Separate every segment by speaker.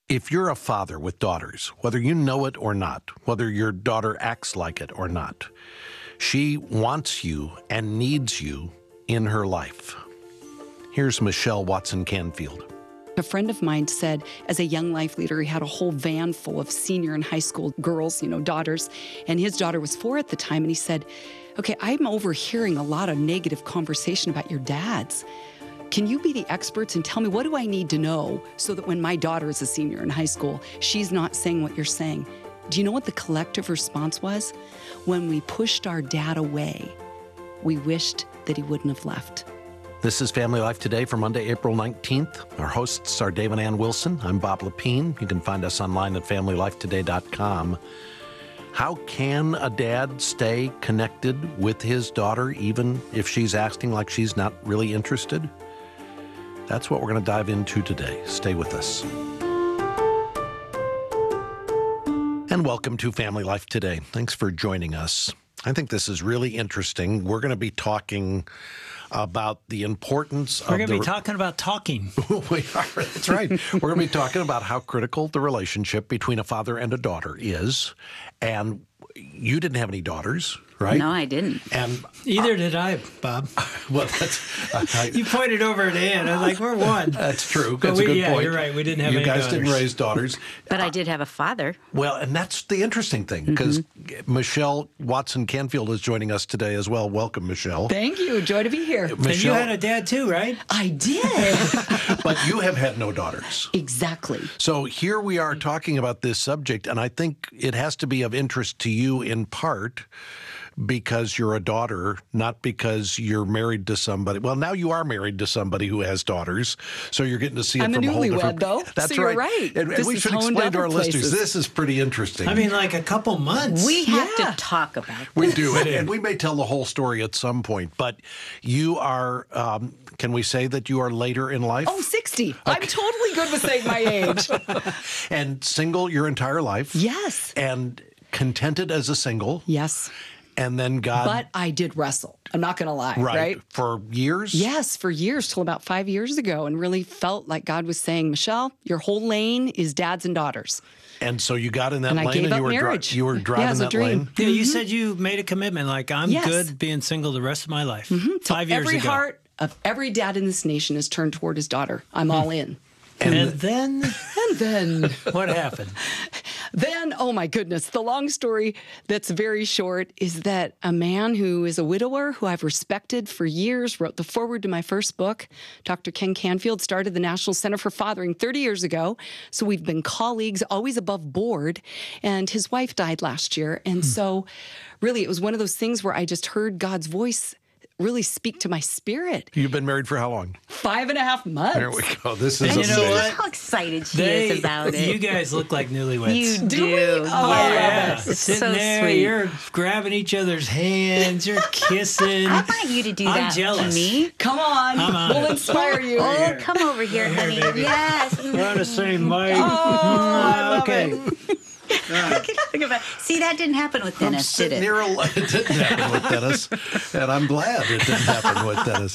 Speaker 1: If you're a father with daughters, whether you know it or not, whether your daughter acts like it or not, she wants you and needs you in her life. Here's Michelle Watson Canfield.
Speaker 2: A friend of mine said, as a young life leader, he had a whole van full of senior and high school girls, daughters, and his daughter was 4 at the time, and he said, okay, I'm overhearing a lot of negative conversation about your dads. Can you be the experts and tell me, what do I need to know so that when my daughter is a senior in high school, she's not saying what you're saying? Do you know what the collective response was? When we pushed our dad away, we wished that he wouldn't have left.
Speaker 1: This is Family Life Today for Monday, April 19th. Our hosts are Dave and Ann Wilson. I'm Bob Lepine. You can find us online at FamilyLifeToday.com. How can a dad stay connected with his daughter even if she's acting like she's not really interested? That's what we're going to dive into today. Stay with us. And welcome to Family Life Today. Thanks for joining us. I think this is really interesting. We're going to be talking about the importance of...
Speaker 3: We're going to be talking about talking.
Speaker 1: We are, that's right. We're going to be talking about how critical the relationship between a father and a daughter is. And you didn't have any daughters, right?
Speaker 4: No, I didn't.
Speaker 1: And
Speaker 3: either did I, Bob.
Speaker 1: Well, that's...
Speaker 3: You pointed over at Ann. I was like, we're one.
Speaker 1: That's true. That's a good point.
Speaker 3: You're right. We didn't have any daughters.
Speaker 1: You guys didn't raise daughters.
Speaker 4: But I did have a father.
Speaker 1: Well, and that's the interesting thing, because Michelle Watson Canfield is joining us today as well. Welcome, Michelle.
Speaker 2: Thank you. Joy to be here.
Speaker 1: Michelle,
Speaker 3: and you had a dad too, right?
Speaker 2: I did.
Speaker 1: But you have had no daughters.
Speaker 2: Exactly.
Speaker 1: So here we are talking about this subject, and I think it has to be of interest to you in part because you're a daughter, not because you're married to somebody. Well, now you are married to somebody who has daughters, so you're getting to see it
Speaker 2: I'm
Speaker 1: from a whole different...
Speaker 2: though.
Speaker 1: That's
Speaker 2: so
Speaker 1: right.
Speaker 2: You're right.
Speaker 1: And we should explain to our listeners, this is pretty interesting.
Speaker 3: I mean, like a couple months.
Speaker 4: We have to talk about this.
Speaker 1: We do, and we may tell the whole story at some point, but you are, can we say that you are later in life?
Speaker 2: Oh, 60. Okay. I'm totally good with saying my age.
Speaker 1: And single your entire life?
Speaker 2: Yes.
Speaker 1: And contented as a single?
Speaker 2: Yes.
Speaker 1: And then God...
Speaker 2: But I did wrestle. I'm not going to lie, right?
Speaker 1: For years?
Speaker 2: Yes, for years, till about 5 years ago, and really felt like God was saying, Michelle, your whole lane is dads and daughters.
Speaker 1: And so you got in that
Speaker 2: and
Speaker 1: lane
Speaker 2: I gave
Speaker 1: and
Speaker 2: up
Speaker 1: you were,
Speaker 2: marriage.
Speaker 1: You were driving that lane?
Speaker 3: Yeah, you said you made a commitment, like, I'm good being single the rest of my life. 5 years ago.
Speaker 2: Every heart of every dad in this nation is turned toward his daughter. I'm all in.
Speaker 3: And then?
Speaker 2: And then...
Speaker 3: What happened?
Speaker 2: Then, oh my goodness, the long story that's very short is that a man who is a widower, who I've respected for years, wrote the foreword to my first book. Dr. Ken Canfield started the National Center for Fathering 30 years ago. So we've been colleagues, always above board. And his wife died last year. And so really, it was one of those things where I just heard God's voice really speak to my spirit.
Speaker 1: You've been married for how long?
Speaker 2: 5.5 months.
Speaker 1: There we go. This is
Speaker 3: and you know what?
Speaker 4: How excited she is about it.
Speaker 3: You guys look like newlyweds.
Speaker 4: You do.
Speaker 2: Oh, I love it.
Speaker 4: It's
Speaker 3: Sitting
Speaker 4: so
Speaker 3: there,
Speaker 4: sweet.
Speaker 3: you're grabbing each other's hands, you're kissing.
Speaker 4: I want you to do
Speaker 3: I'm
Speaker 4: that
Speaker 3: jealous.
Speaker 4: to me.
Speaker 2: Come on.
Speaker 3: I'm on
Speaker 2: We'll
Speaker 3: it.
Speaker 2: inspire you.
Speaker 4: Oh, come over here, honey.
Speaker 3: baby.
Speaker 4: Yes.
Speaker 3: We're on the same mic.
Speaker 2: Oh, I love
Speaker 3: okay.
Speaker 2: it.
Speaker 4: Think about it. See, that didn't happen with
Speaker 1: I'm
Speaker 4: Dennis, did
Speaker 1: sitting
Speaker 4: it?
Speaker 1: here alone. It didn't happen with Dennis, and I'm glad it didn't happen with Dennis.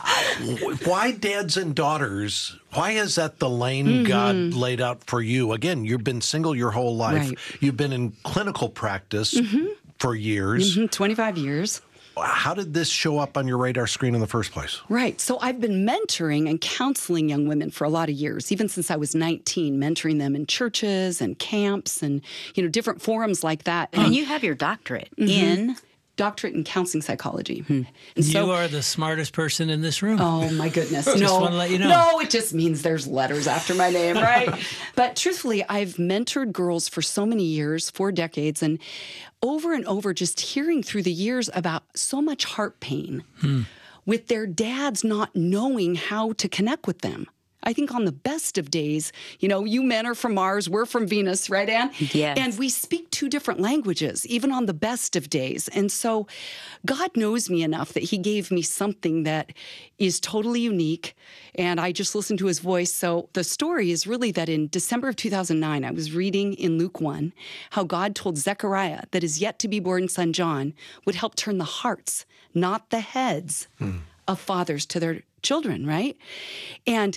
Speaker 1: Why dads and daughters? Why is that the lane God laid out for you? Again, you've been single your whole life.
Speaker 2: Right.
Speaker 1: You've been in clinical practice for years.
Speaker 2: 25 years.
Speaker 1: How did this show up on your radar screen in the first place?
Speaker 2: Right. So I've been mentoring and counseling young women for a lot of years, even since I was 19, mentoring them in churches and camps and, different forums like that.
Speaker 4: And you have your doctorate in...
Speaker 2: Doctorate in counseling psychology. And
Speaker 3: You are the smartest person in this room.
Speaker 2: Oh, my goodness.
Speaker 3: Just
Speaker 2: No,
Speaker 3: want to let you know.
Speaker 2: No, it just means there's letters after my name, right? But truthfully, I've mentored girls for so many years, 4 decades, and over just hearing through the years about so much heart pain with their dads not knowing how to connect with them. I think on the best of days, you men are from Mars, we're from Venus, right, Ann?
Speaker 4: Yes.
Speaker 2: And we speak 2 different languages, even on the best of days. And so God knows me enough that he gave me something that is totally unique, and I just listened to his voice. So the story is really that in December of 2009, I was reading in Luke 1 how God told Zechariah that his yet-to-be-born son John would help turn the hearts, not the heads, of fathers to their children, right? And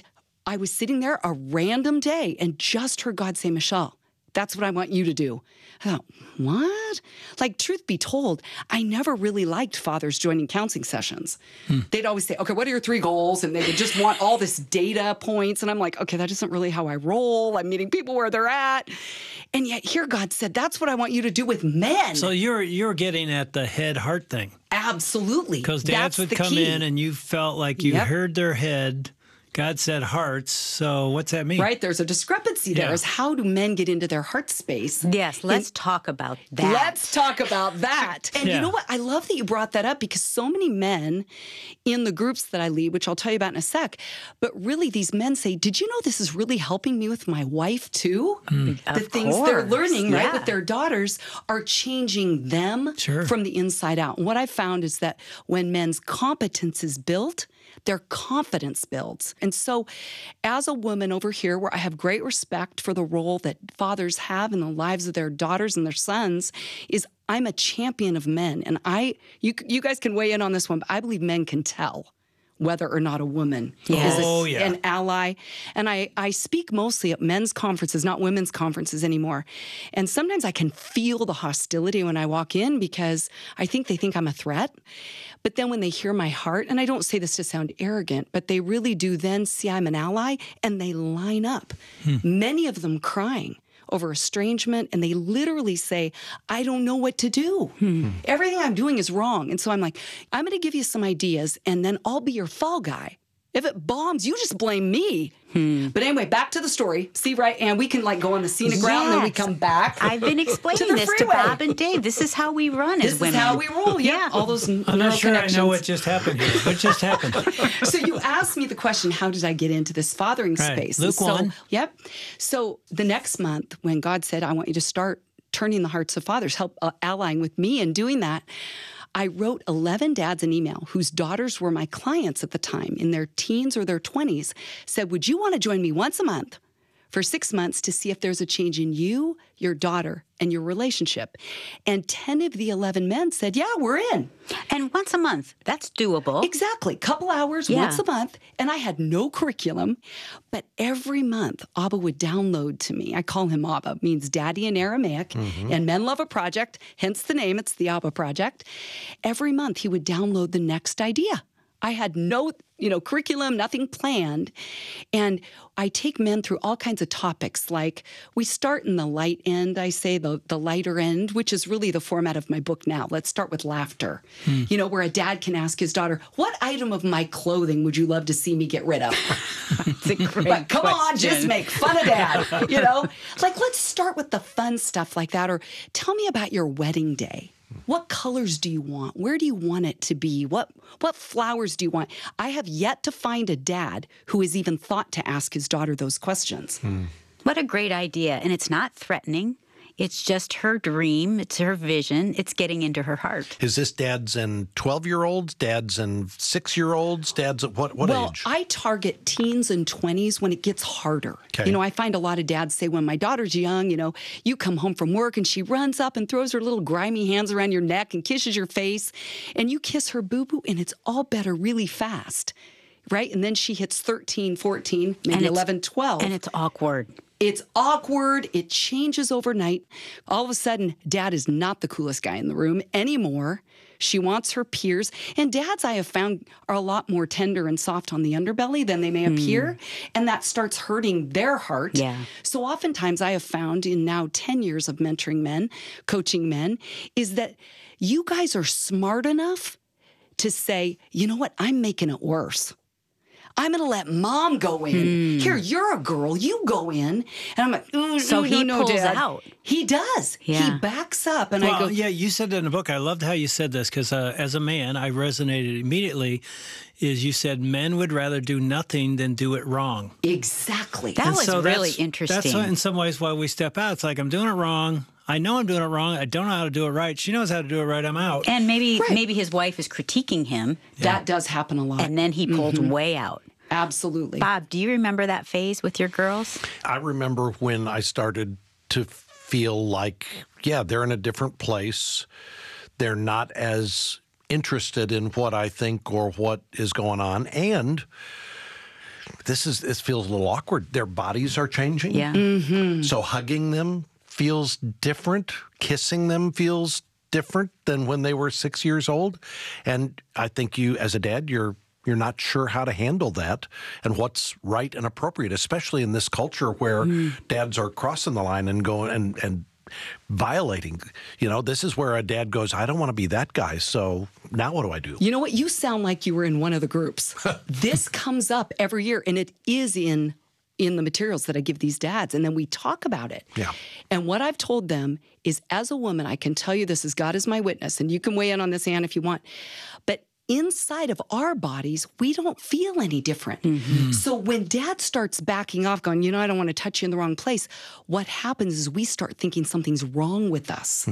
Speaker 2: I was sitting there a random day and just heard God say, Michelle, that's what I want you to do. I thought, what? Like, truth be told, I never really liked fathers joining counseling sessions. They'd always say, okay, what are your 3 goals? And they would just want all this data points. And I'm like, okay, that isn't really how I roll. I'm meeting people where they're at. And yet here God said, that's what I want you to do with men.
Speaker 3: So you're getting at the head-heart thing.
Speaker 2: Absolutely.
Speaker 3: Because dads would come in and you felt like you heard their head. God said hearts, so what's that mean?
Speaker 2: Right, there's a discrepancy there. Is how do men get into their heart space?
Speaker 4: Yes, let's talk about that.
Speaker 2: Let's talk about that. And you know what? I love that you brought that up because so many men in the groups that I lead, which I'll tell you about in a sec, but really these men say, did you know this is really helping me with my wife too? The things they're learning, right, with their daughters are changing them from the inside out. And what I found is that when men's competence is built, their confidence builds. And so as a woman over here, where I have great respect for the role that fathers have in the lives of their daughters and their sons, is I'm a champion of men. And you guys can weigh in on this one, but I believe men can tell whether or not a woman is an ally. And I speak mostly at men's conferences, not women's conferences anymore. And sometimes I can feel the hostility when I walk in because I think they think I'm a threat. But then when they hear my heart, and I don't say this to sound arrogant, but they really do then see I'm an ally, and they line up. Many of them crying over estrangement, and they literally say, I don't know what to do. Everything I'm doing is wrong. And so I'm like, I'm going to give you some ideas, and then I'll be your fall guy. If it bombs, you just blame me. But anyway, back to the story. See, right? And we can go on the scenic ground, and then we come back.
Speaker 4: I've been explaining this to Bob and Dave. This is how we run as women.
Speaker 2: This is how we roll. Yeah. All those
Speaker 3: I'm not sure I know what just happened here. What just happened?
Speaker 2: So you asked me the question, how did I get into this fathering space?
Speaker 3: Luke 1.
Speaker 2: Yep. So the next month when God said, I want you to start turning the hearts of fathers, help allying with me and doing that, I wrote 11 dads an email whose daughters were my clients at the time, in their teens or their 20s, said, would you want to join me once a month for 6 months to see if there's a change in you, your daughter, and your relationship? And 10 of the 11 men said, yeah, we're in.
Speaker 4: And once a month, that's doable.
Speaker 2: Exactly. Couple hours, once a month. And I had no curriculum. But every month, Abba would download to me. I call him Abba, means daddy in Aramaic. And men love a project, hence the name. It's the Abba Project. Every month, he would download the next idea. I had no, curriculum, nothing planned. And I take men through all kinds of topics. Like we start in the light end, I say the lighter end, which is really the format of my book now. Let's start with laughter. Where a dad can ask his daughter, what item of my clothing would you love to see me get rid of?
Speaker 4: It's a great
Speaker 2: Come on, just make fun of dad. Let's start with the fun stuff like that. Or tell me about your wedding day. What colors do you want? Where do you want it to be? What flowers do you want? I have yet to find a dad who has even thought to ask his daughter those questions.
Speaker 4: What a great idea. And it's not threatening. It's just her dream. It's her vision. It's getting into her heart.
Speaker 1: Is this dads and 12-year-olds, dads and 6-year-olds, dads at what age?
Speaker 2: Well, I target teens and 20s when it gets harder.
Speaker 1: Okay.
Speaker 2: I find a lot of dads say when my daughter's young, you come home from work and she runs up and throws her little grimy hands around your neck and kisses your face, and you kiss her boo-boo, and it's all better really fast, right? And then she hits 13, 14, maybe 11, 12.
Speaker 4: And it's awkward.
Speaker 2: It's awkward. It changes overnight. All of a sudden, dad is not the coolest guy in the room anymore. She wants her peers. And dads, I have found, are a lot more tender and soft on the underbelly than they may appear. And that starts hurting their heart.
Speaker 4: Yeah.
Speaker 2: So oftentimes I have found in now 10 years of mentoring men, coaching men, is that you guys are smart enough to say, you know what, I'm making it worse. I'm going to let mom go in. Here, you're a girl. You go in. And I'm like,
Speaker 4: so he pulls
Speaker 2: Dad.
Speaker 4: out.
Speaker 2: He does.
Speaker 4: Yeah.
Speaker 2: He backs up. And I go,
Speaker 3: yeah, you said that in the book. I loved how you said this because as a man, I resonated immediately. Is you said men would rather do nothing than do it wrong.
Speaker 2: exactly.
Speaker 4: That was really interesting.
Speaker 3: That's in some ways why we step out. It's like, I'm doing it wrong. I know I'm doing it wrong. I don't know how to do it right. She knows how to do it right. I'm out.
Speaker 4: And maybe his wife is critiquing him.
Speaker 2: That does happen a lot.
Speaker 4: And then he pulls way out.
Speaker 2: Absolutely.
Speaker 4: Bob, do you remember that phase with your girls?
Speaker 1: I remember when I started to feel like, they're in a different place. They're not as interested in what I think or what is going on. And this feels a little awkward. Their bodies are changing.
Speaker 4: Yeah.
Speaker 1: So hugging them feels different. Kissing them feels different than when they were 6 years old. And I think you, as a dad, you're not sure how to handle that and what's right and appropriate, especially in this culture where dads are crossing the line and going and violating. You know, this is where a dad goes, I don't want to be that guy. So now what do I do?
Speaker 2: You know what? You sound like you were in one of the groups. This comes up every year, and it is in the materials that I give these dads. And then we talk about it.
Speaker 1: Yeah.
Speaker 2: And what I've told them is, as a woman, I can tell you this, as God is my witness, and you can weigh in on this, Ann, if you want. But inside of our bodies, we don't feel any different. So when dad starts backing off, going, I don't want to touch you in the wrong place, what happens is we start thinking something's wrong with us.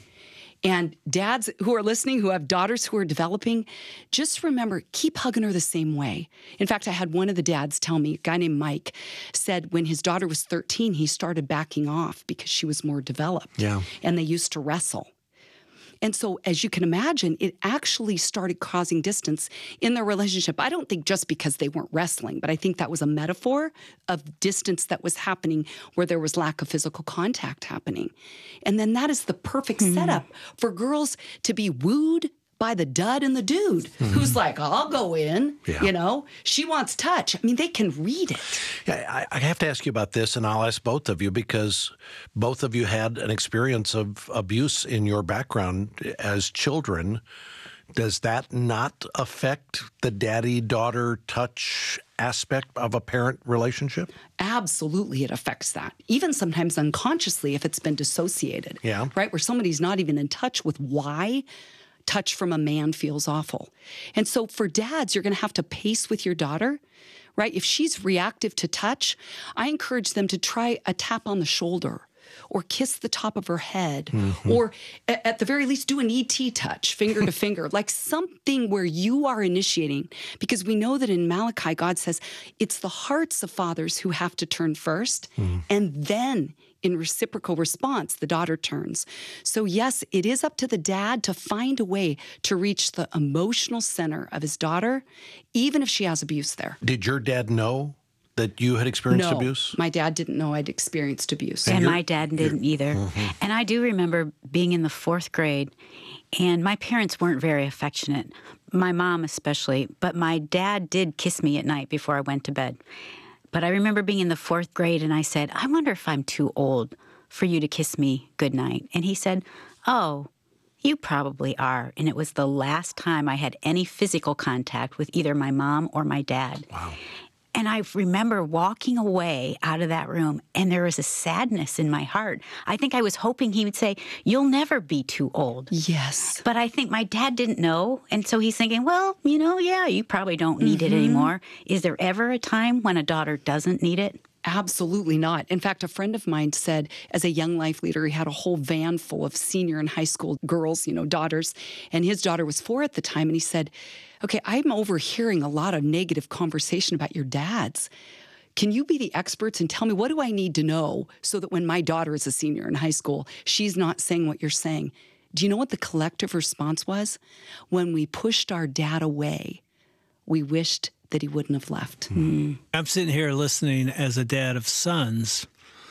Speaker 2: And dads who are listening, who have daughters who are developing, just remember, keep hugging her the same way. In fact, I had one of the dads tell me, a guy named Mike, said when his daughter was 13, he started backing off because she was more developed.
Speaker 1: Yeah.
Speaker 2: And they used to wrestle. And so, as you can imagine, it actually started causing distance in their relationship. I don't think just because they weren't wrestling, but I think that was a metaphor of distance that was happening where there was lack of physical contact happening. And then that is the perfect setup for girls to be wooed by the dud and the dude who's like, I'll go in, she wants touch. I mean, they can read it.
Speaker 1: Yeah, I have to ask you about this, and I'll ask both of you, because both of you had an experience of abuse in your background as children. Does that not affect the daddy-daughter touch aspect of a parent relationship?
Speaker 2: Absolutely, it affects that. Even sometimes unconsciously if it's been dissociated.
Speaker 1: Yeah.
Speaker 2: Right? Where somebody's not even in touch with why touch from a man feels awful. And so for dads, you're going to have to pace with your daughter, right? If she's reactive to touch, I encourage them to try a tap on the shoulder or kiss the top of her head, or at the very least do an ET touch, finger to finger, like something where you are initiating. Because we know that in Malachi, God says it's the hearts of fathers who have to turn first, and then in reciprocal response, the daughter turns. So yes, it is up to the dad to find a way to reach the emotional center of his daughter, even if she has abuse there.
Speaker 1: Did your dad know that you had experienced
Speaker 2: No,
Speaker 1: abuse?
Speaker 2: my dad didn't know I'd experienced abuse.
Speaker 4: And my dad didn't either. And I do remember being in the 4th grade, and my parents weren't very affectionate, my mom especially, but my dad did kiss me at night before I went to bed. But I remember being in the 4th grade, and I said, I wonder if I'm too old for you to kiss me goodnight. And he said, oh, you probably are. And it was the last time I had any physical contact with either my mom or my dad.
Speaker 1: Wow.
Speaker 4: And I remember walking away out of that room, and there was a sadness in my heart. I think I was hoping he would say, you'll never be too old.
Speaker 2: Yes.
Speaker 4: But I think my dad didn't know. And so he's thinking, well, yeah, you probably don't need it anymore. Is there ever a time when a daughter doesn't need it?
Speaker 2: Absolutely not. In fact, a friend of mine said, as a young life leader, he had a whole van full of senior and high school girls, daughters, and his daughter was 4 at the time. And he said, okay, I'm overhearing a lot of negative conversation about your dads. Can you be the experts and tell me, what do I need to know so that when my daughter is a senior in high school, she's not saying what you're saying? Do you know what the collective response was? When we pushed our dad away, we wished that he wouldn't have left.
Speaker 3: I'm sitting here listening as a dad of sons,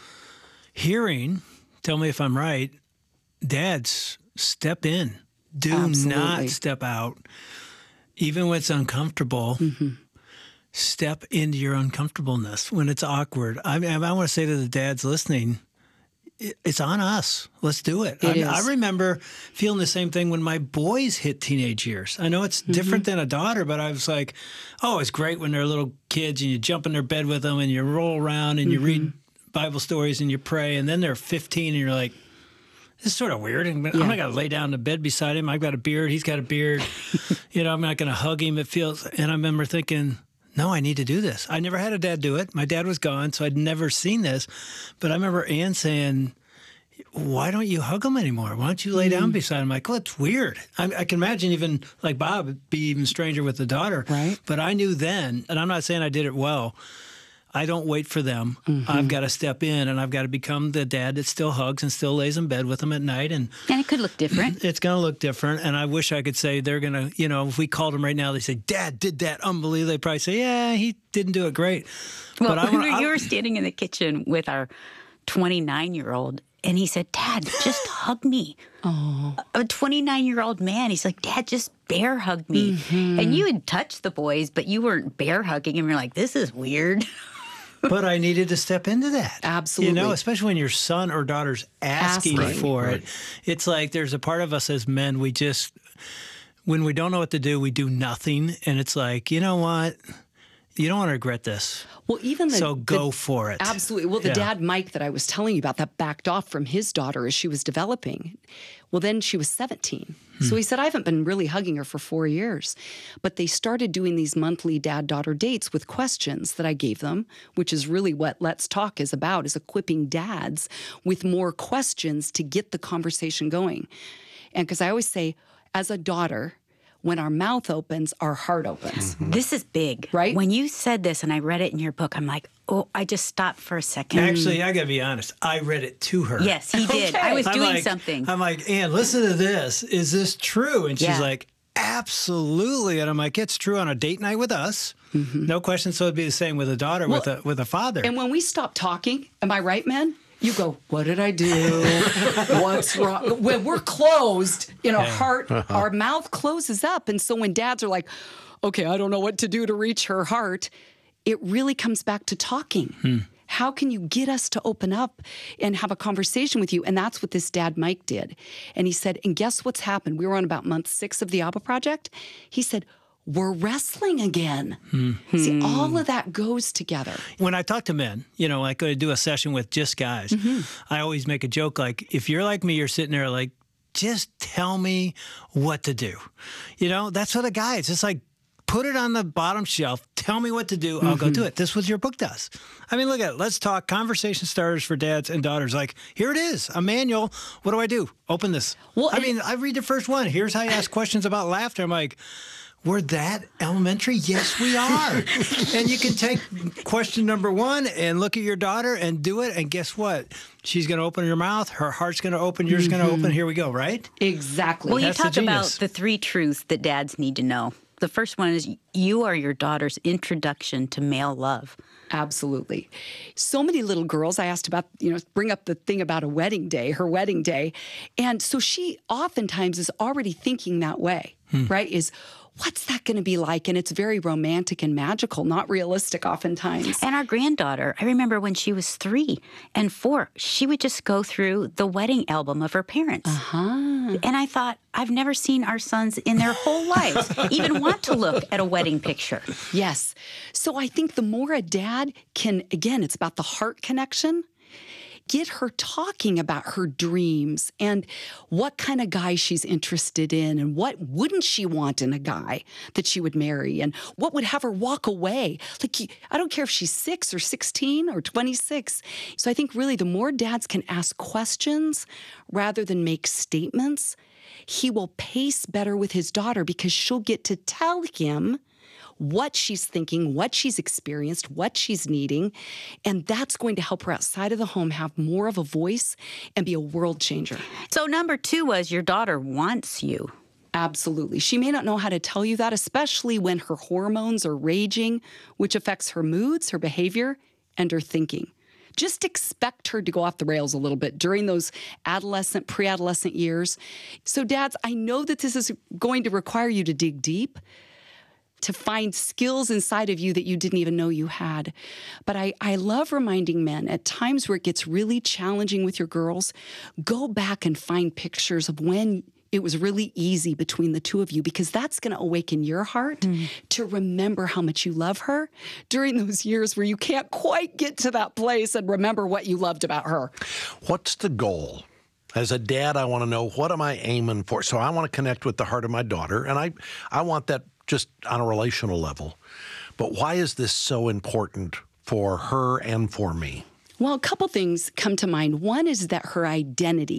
Speaker 3: hearing, tell me if I'm right, dads, step in. Do
Speaker 2: Absolutely.
Speaker 3: not step out. Even when it's uncomfortable, step into your uncomfortableness when it's awkward. I want to say to the dads listening, it's on us. Let's do it. I remember feeling the same thing when my boys hit teenage years. I know it's different than a daughter, but I was like, oh, it's great when they're little kids and you jump in their bed with them and you roll around and you read Bible stories and you pray. And then they're 15 and you're like, this is sort of weird. I'm not going to lay down in the bed beside him. I've got a beard. He's got a beard. I'm not going to hug him. It feels, and I remember thinking, no, I need to do this. I never had a dad do it. My dad was gone, so I'd never seen this. But I remember Ann saying, why don't you hug him anymore? Why don't you lay down beside him? Like, well, it's weird. I can imagine even, like Bob, be even stranger with the daughter.
Speaker 2: Right.
Speaker 3: But I knew then, and I'm not saying I did it well, I don't wait for them. I've got to step in, and I've got to become the dad that still hugs and still lays in bed with them at night. And
Speaker 4: it could look different.
Speaker 3: It's going to look different. And I wish I could say they're going to, if we called them right now, they say, Dad did that unbelievable. They'd probably say, yeah, he didn't do it great.
Speaker 4: Well, you were standing in the kitchen with our 29-year-old, and he said, Dad, just hug me.
Speaker 2: Oh.
Speaker 4: A 29-year-old man. He's like, Dad, just bear hug me. And you had touched the boys, but you weren't bear hugging him. You're like, this is weird.
Speaker 3: But I needed to step into that.
Speaker 2: Absolutely.
Speaker 3: Especially when your son or daughter's asking for it. It's like there's a part of us as men, when we don't know what to do, we do nothing. And it's like, you know what? You don't want to regret this.
Speaker 2: Well, so
Speaker 3: go for it.
Speaker 2: Absolutely. Well, the dad, Mike, that I was telling you about, that backed off from his daughter as she was developing. Well, then she was 17. So he said, I haven't been really hugging her for 4 years. But they started doing these monthly dad-daughter dates with questions that I gave them, which is really what Let's Talk is about, is equipping dads with more questions to get the conversation going. And because I always say, as a daughter, when our mouth opens, our heart opens.
Speaker 4: This is big.
Speaker 2: Right?
Speaker 4: When you said this and I read it in your book, I'm like, oh, I just stopped for a second.
Speaker 3: Actually, I got to be honest. I read it to her.
Speaker 4: Yes, he did. I was doing something.
Speaker 3: I'm like, Ann, listen to this. Is this true? And she's like, absolutely. And I'm like, it's true on a date night with us. No question. So it'd be the same with a daughter, with a father.
Speaker 2: And when we stop talking, am I right, men? You go, what did I do? What's wrong? When we're closed in our heart, our mouth closes up. And so when dads are like, okay, I don't know what to do to reach her heart, it really comes back to talking. How can you get us to open up and have a conversation with you? And that's what this dad, Mike, did. And he said, and guess what's happened? We were on about month 6 of the ABBA project. He said, we're wrestling again. See, all of that goes together.
Speaker 3: When I talk to men, like I do a session with just guys, I always make a joke like, if you're like me, you're sitting there like, just tell me what to do. That's what a guy, it's just like, put it on the bottom shelf. Tell me what to do. I'll go do it. This is what your book does. I mean, look at it. Let's Talk Conversation Starters for Dads and Daughters. Like, here it is, a manual. What do I do? Open this. Well, I read the first one. Here's how you ask questions about laughter. I'm like, we're that elementary? Yes, we are. And you can take question number 1 and look at your daughter and do it. And guess what? She's going to open her mouth. Her heart's going to open. Yours going to open. Here we go, right?
Speaker 2: Exactly.
Speaker 4: Well, you talk about the 3 truths that dads need to know. The first one is you are your daughter's introduction to male love.
Speaker 2: Absolutely. So many little girls, I asked about, bring up the thing about a wedding day, her wedding day. And so she oftentimes is already thinking that way, right? What's that going to be like? And it's very romantic and magical, not realistic oftentimes.
Speaker 4: And our granddaughter, I remember when she was 3 and 4, she would just go through the wedding album of her parents. And I thought, I've never seen our sons in their whole lives even want to look at a wedding picture.
Speaker 2: Yes. So I think the more a dad can, again, it's about the heart connection. Get her talking about her dreams and what kind of guy she's interested in and what wouldn't she want in a guy that she would marry and what would have her walk away. Like, I don't care if she's 6 or 16 or 26. So I think really the more dads can ask questions rather than make statements, he will pace better with his daughter because she'll get to tell him what she's thinking, what she's experienced, what she's needing. And that's going to help her outside of the home have more of a voice and be a world changer.
Speaker 4: So number 2 was your daughter wants you.
Speaker 2: Absolutely. She may not know how to tell you that, especially when her hormones are raging, which affects her moods, her behavior, and her thinking. Just expect her to go off the rails a little bit during those adolescent, pre-adolescent years. So dads, I know that this is going to require you to dig deep, to find skills inside of you that you didn't even know you had. But I love reminding men at times where it gets really challenging with your girls, go back and find pictures of when it was really easy between the two of you, because that's going to awaken your heart to remember how much you love her during those years where you can't quite get to that place and remember what you loved about her.
Speaker 1: What's the goal? As a dad, I want to know, what am I aiming for? So I want to connect with the heart of my daughter, and I want that just on a relational level. But why is this so important for her and for me?
Speaker 2: Well, a couple things come to mind. One is that her identity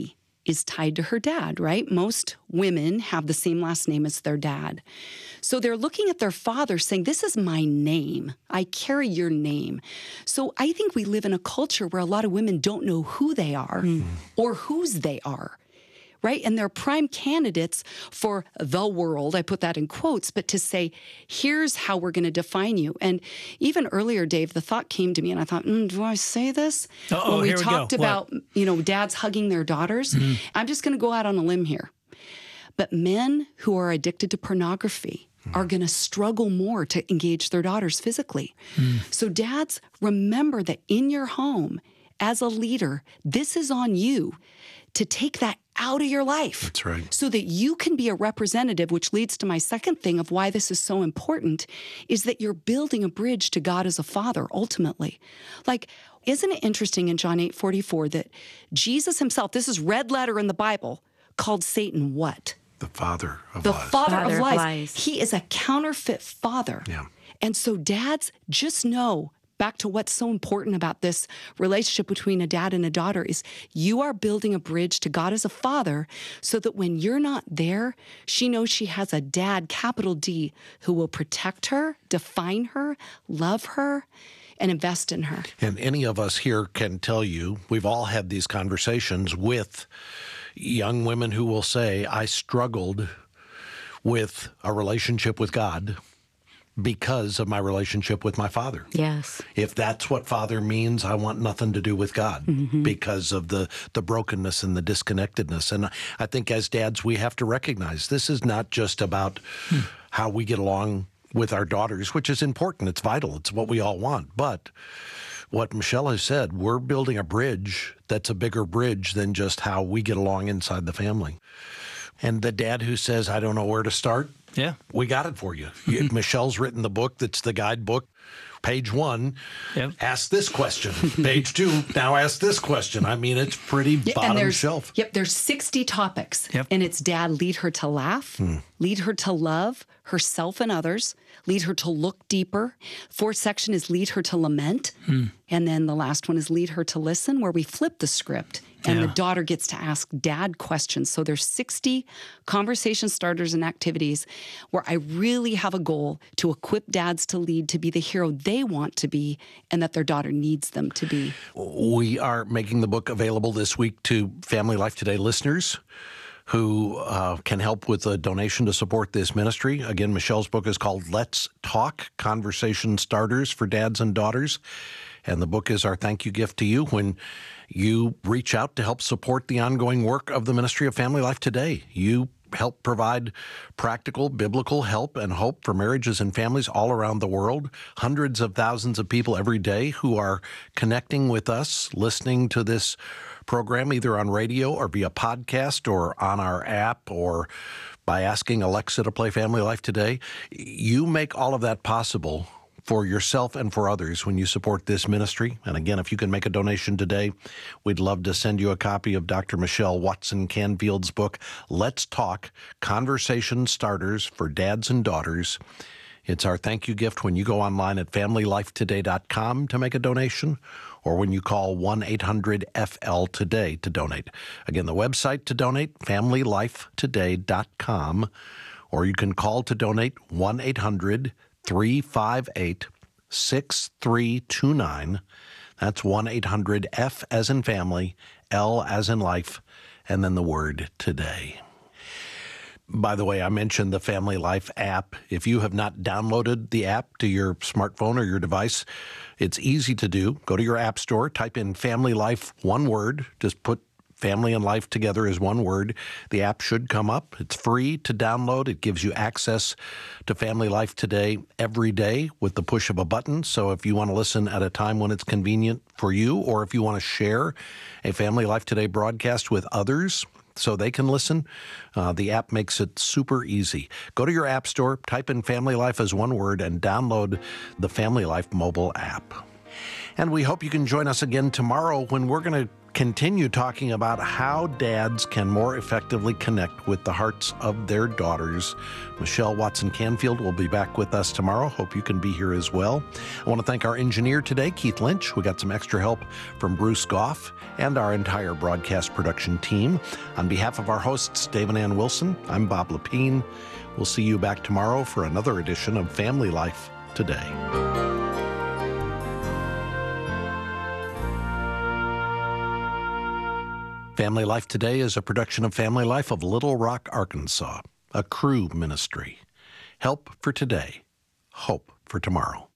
Speaker 2: is tied to her dad, right? Most women have the same last name as their dad. So they're looking at their father saying, this is my name. I carry your name. So I think we live in a culture where a lot of women don't know who they are or whose they are. Right? And they're prime candidates for the world. I put that in quotes, but to say, here's how we're going to define you. And even earlier, Dave, the thought came to me and I thought, do I say this? When we talked about, dads hugging their daughters, I'm just going to go out on a limb here. But men who are addicted to pornography are going to struggle more to engage their daughters physically. So dads, remember that in your home, as a leader, this is on you to take that out of your life.
Speaker 1: That's right. So
Speaker 2: that you can be a representative, which leads to my second thing of why this is so important, is that you're building a bridge to God as a father, ultimately. Like, isn't it interesting in John 8:44 that Jesus himself, this is red letter in the Bible, called Satan what?
Speaker 1: The father of
Speaker 2: lies.
Speaker 1: The
Speaker 2: father of lies. He is a counterfeit father.
Speaker 1: Yeah.
Speaker 2: And so dads, just know, back to what's so important about this relationship between a dad and a daughter is you are building a bridge to God as a father so that when you're not there, she knows she has a dad, capital D, who will protect her, define her, love her, and invest in her.
Speaker 1: And any of us here can tell you, we've all had these conversations with young women who will say, I struggled with a relationship with God because of my relationship with my father.
Speaker 4: Yes.
Speaker 1: If that's what father means, I want nothing to do with God because of the brokenness and the disconnectedness. And I think as dads, we have to recognize this is not just about how we get along with our daughters, which is important. It's vital. It's what we all want. But what Michelle has said, we're building a bridge that's a bigger bridge than just how we get along inside the family. And the dad who says, I don't know where to start,
Speaker 3: yeah,
Speaker 1: we got it for you. Michelle's written the book that's the guidebook. Page 1, ask this question. Page 2, now ask this question. I mean, it's pretty bottom shelf.
Speaker 2: Yep, there's 60 topics. Yep. And it's dad, lead her to laugh, lead her to love herself and others, lead her to look deeper. Fourth section is lead her to lament. And then the last one is lead her to listen, where we flip the script. And the daughter gets to ask dad questions. So there's 60 conversation starters and activities where I really have a goal to equip dads to lead, to be the hero they want to be and that their daughter needs them to be.
Speaker 1: We are making the book available this week to Family Life Today listeners who can help with a donation to support this ministry. Again, Michelle's book is called Let's Talk, Conversation Starters for Dads and Daughters. And the book is our thank you gift to you when you reach out to help support the ongoing work of the Ministry of Family Life Today. You help provide practical, biblical help and hope for marriages and families all around the world. Hundreds of thousands of people every day who are connecting with us, listening to this program either on radio or via podcast or on our app or by asking Alexa to play Family Life Today. You make all of that possible for yourself and for others when you support this ministry. And again, if you can make a donation today, we'd love to send you a copy of Dr. Michelle Watson Canfield's book, Let's Talk, Conversation Starters for Dads and Daughters. It's our thank you gift when you go online at familylifetoday.com to make a donation, or when you call 1-800-FL-TODAY to donate. Again, the website to donate, familylifetoday.com, or you can call to donate 1-800-358-6329. That's 1-800-F as in family, L as in life, and then the word today. By the way, I mentioned the Family Life app. If you have not downloaded the app to your smartphone or your device, it's easy to do. Go to your app store, type in Family Life, one word, just put family and life together as one word. The app should come up. It's free to download. It gives you access to Family Life Today every day with the push of a button. So if you want to listen at a time when it's convenient for you, or if you want to share a Family Life Today broadcast with others so they can listen, the app makes it super easy. Go to your app store, type in Family Life as one word, and download the Family Life mobile app. And we hope you can join us again tomorrow when we're going to continue talking about how dads can more effectively connect with the hearts of their daughters. Michelle Watson-Canfield will be back with us tomorrow. Hope you can be here as well. I want to thank our engineer today, Keith Lynch. We got some extra help from Bruce Goff and our entire broadcast production team. On behalf of our hosts, Dave and Ann Wilson, I'm Bob Lepine. We'll see you back tomorrow for another edition of Family Life Today. Family Life Today is a production of Family Life of Little Rock, Arkansas, a Cru ministry. Help for today, hope for tomorrow.